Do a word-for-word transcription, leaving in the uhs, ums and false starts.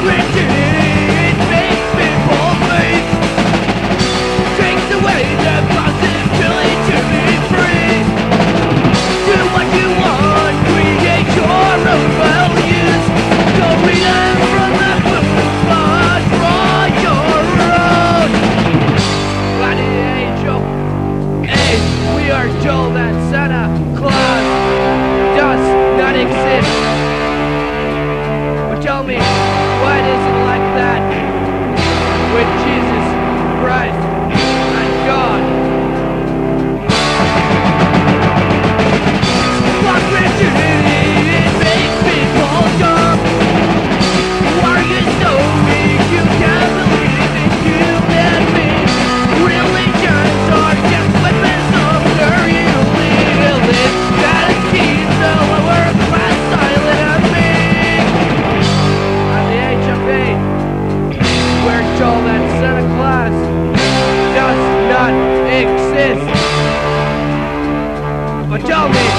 Told that Santa Claus does not exist. But tell me, why is it like that with Jesus Christ and God? Christianity, it makes people dumb. Why are you so weak? You can't believe in human beings. Religions are just weapons of their told that Santa Claus does not exist. But tell me,